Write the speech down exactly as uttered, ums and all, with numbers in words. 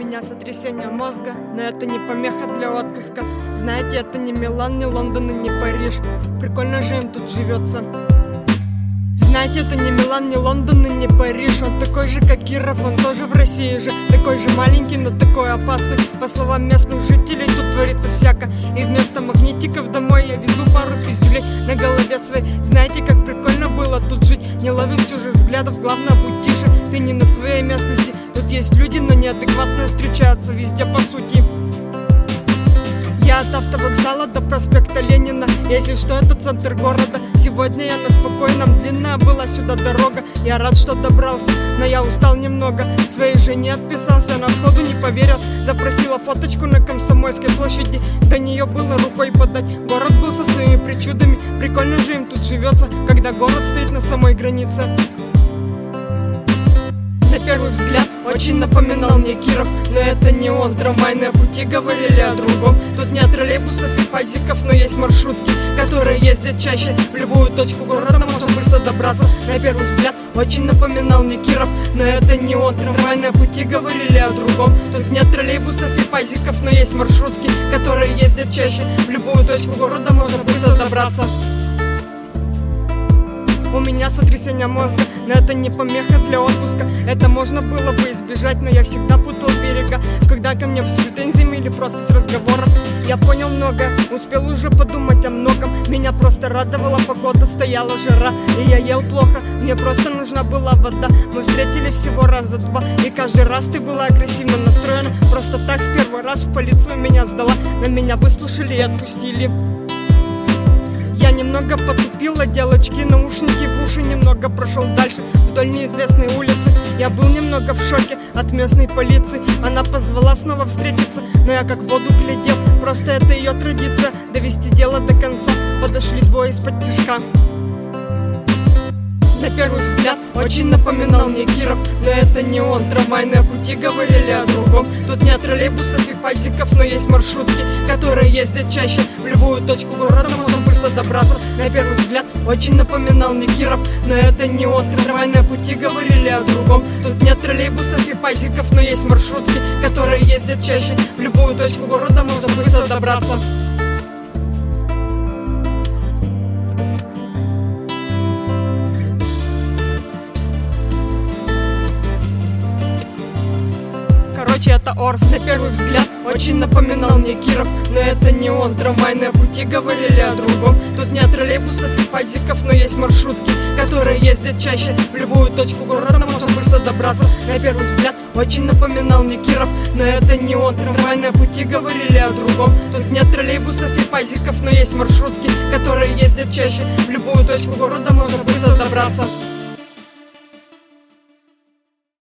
меня сотрясение мозга, но это не помеха для отпуска. Знаете, это не Милан, не Лондон и не Париж. Прикольно же им тут живется. Знаете, это не Милан, не Лондон и не Париж. Он такой же, как Киров, он тоже в России же. Такой же маленький, но такой опасный. По словам местных жителей, тут творится всяко. И вместо магнитиков домой я везу пару пиздюлей на голове своей. Знаете, как прикольно было тут жить, не ловить чужих взглядов, главное будь тише. Ты не на своей местности. Тут есть люди, но неадекватные встречаются везде по сути. Я от автовокзала до проспекта Ленина. Если что, это центр города. Сегодня я на спокойном, длинная была сюда дорога. Я рад, что добрался, но я устал немного. Своей жене отписался, она сходу не поверил. Запросила фоточку на Комсомольской площади. До нее было рукой подать. Город был со своими причудами. Прикольно же им тут живется, когда город стоит на самой границе. На первый взгляд очень напоминал мне Киров, но это не он. Трамвайные пути говорили о другом. Тут нет троллейбусов и пазиков, но есть маршрутки, которые ездят чаще. В любую точку города можно быстро добраться. На первый взгляд очень напоминал мне Киров, но это не он. Трамвайные пути говорили о другом. Тут нет троллейбусов и пазиков, но есть маршрутки, которые ездят чаще. В любую точку города можно быстро добраться. У меня сотрясение мозга, но это не помеха для отпуска. Это можно было бы избежать, но я всегда путал берега. Когда ко мне с претензиями или просто с разговором. Я понял многое, успел уже подумать о многом. Меня просто радовала погода, стояла жара, и я ел плохо, мне просто нужна была вода. Мы встретились всего раза два, и каждый раз ты была агрессивно настроена. Просто так в первый раз в полицию меня сдала, но меня выслушали и отпустили. Я немного потупил, одел очки, наушники в уши, немного прошел дальше вдоль неизвестной улицы. Я был немного в шоке от местной полиции. Она позвала снова встретиться, но я как в воду глядел. Просто это ее традиция, довести дело до конца. Подошли двое из-под тишка. На первый взгляд очень напоминал мне Киров, но это не он. Трамвайные пути говорили о другом. Тут нет троллейбусов и пазиков, но есть маршрутки, которые ездят чаще. В любую точку города можно быстро добраться. На первый взгляд очень напоминал мне Киров, но это не он. Трамвайные пути говорили о другом. Тут нет троллейбусов и пазиков, но есть маршрутки, которые ездят чаще. В любую точку города можно быстро добраться. Короче, это Орс. На первый взгляд очень напоминал мне Киров, но это не он. Трамвайные пути говорили о другом. Тут нет троллейбусов и пазиков, но есть маршрутки, которые ездят чаще. В любую точку города можно быстро добраться. На первый взгляд очень напоминал мне Киров, но это не он. Трамвайные пути говорили о другом. Тут нет троллейбусов и пазиков, но есть маршрутки, которые ездят чаще. В любую точку города можно быстро добраться.